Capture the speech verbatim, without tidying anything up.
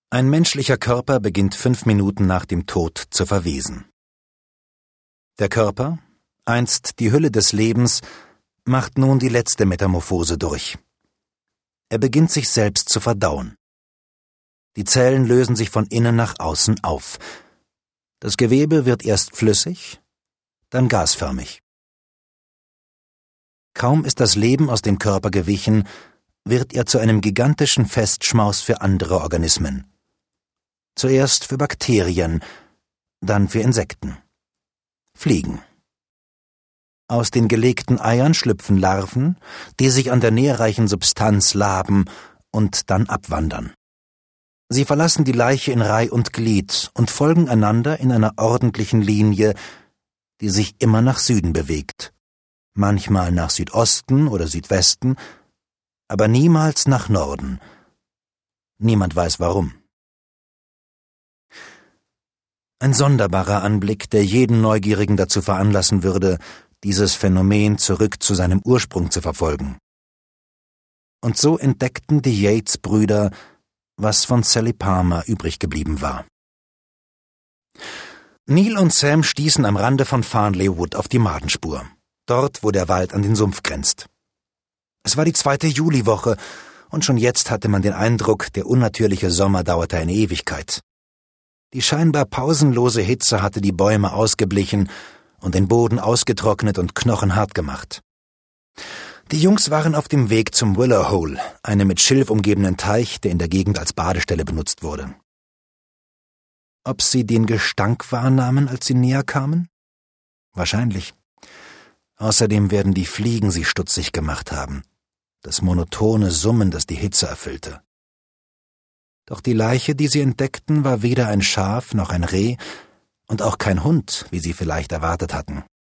Ein menschlicher Körper beginnt fünf Minuten nach dem Tod zu verwesen. Der Körper, einst die Hülle des Lebens, macht nun die letzte Metamorphose durch. Er beginnt sich selbst zu verdauen. Die Zellen lösen sich von innen nach außen auf. Das Gewebe wird erst flüssig, dann gasförmig. Kaum ist das Leben aus dem Körper gewichen, wird er zu einem gigantischen Festschmaus für andere Organismen. Zuerst für Bakterien, dann für Insekten. Fliegen. Aus den gelegten Eiern schlüpfen Larven, die sich an der nährreichen Substanz laben und dann abwandern. Sie verlassen die Leiche in Reih und Glied und folgen einander in einer ordentlichen Linie, die sich immer nach Süden bewegt, manchmal nach Südosten oder Südwesten, aber niemals nach Norden. Niemand weiß warum. Ein sonderbarer Anblick, der jeden Neugierigen dazu veranlassen würde, dieses Phänomen zurück zu seinem Ursprung zu verfolgen. Und so entdeckten die Yates-Brüder, was von Sally Palmer übrig geblieben war. Neil und Sam stießen am Rande von Farnley Wood auf die Madenspur, dort, wo der Wald an den Sumpf grenzt. Es war die zweite Juliwoche, und schon jetzt hatte man den Eindruck, der unnatürliche Sommer dauerte eine Ewigkeit. Die scheinbar pausenlose Hitze hatte die Bäume ausgeblichen und den Boden ausgetrocknet und knochenhart gemacht. Die Jungs waren auf dem Weg zum Willow Hole, einem mit Schilf umgebenen Teich, der in der Gegend als Badestelle benutzt wurde. Ob sie den Gestank wahrnahmen, als sie näher kamen? Wahrscheinlich. Außerdem werden die Fliegen sie stutzig gemacht haben. Das monotone Summen, das die Hitze erfüllte. Doch die Leiche, die sie entdeckten, war weder ein Schaf noch ein Reh und auch kein Hund, wie sie vielleicht erwartet hatten.